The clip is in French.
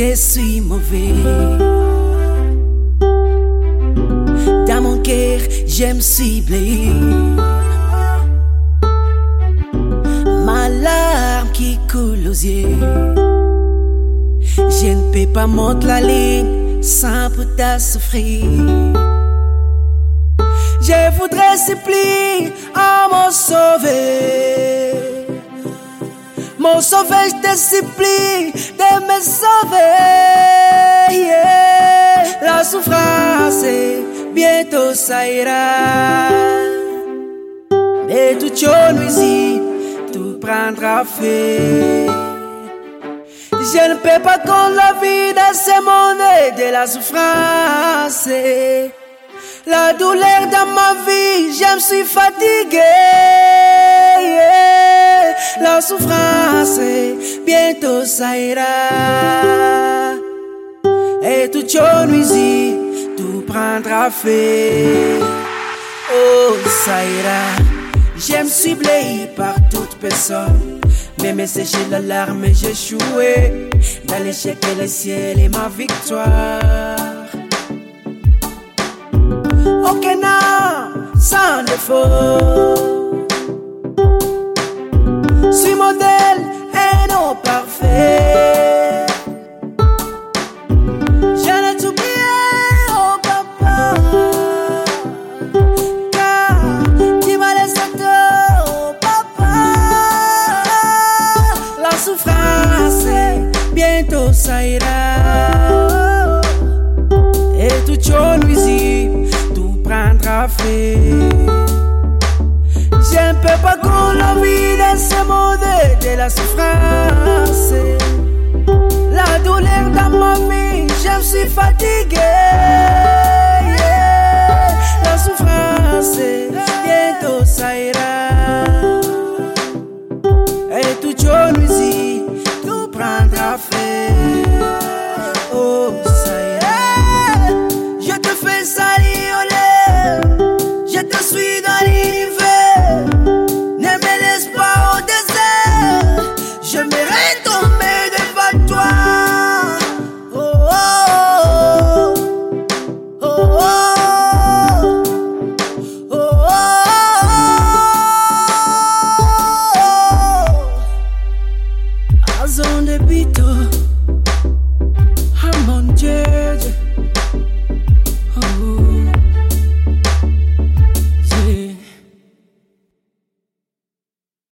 je suis mauvais. Dans mon cœur, je me suis blessé. Ma larme qui coule aux yeux. Je ne peux pas monter la ligne sans pour ta souffrir. Je voudrais supplier à mon sauveur. Mon sauveur, je te supplie de me sauver. Yeah. La souffrance, bientôt ça ira. Mais tout chose ici, tout prendra fin. Je ne peux pas contre la vie dans ce monde de la souffrance. La douleur dans ma vie, je me suis fatigué. Yeah. La souffrance, bientôt ça ira. Et toute chose ici, tout prendra fin. Oh, ça ira. Je me suis blessé par toute personne. Même séché la larme, j'ai échoué. Dans l'échec et le ciel est ma victoire. Aucun âme sans défaut. Suis modèle et non parfait. Je ne t'oublié, oh papa, car tu m'as laissé tôt, oh papa. La souffrance, bientôt ça ira. Et tout chose nuisible, tout prendra fin. Je ne peux pas qu'on la vie dans ce monde de la souffrance. La douleur dans ma vie, je me suis fatigué.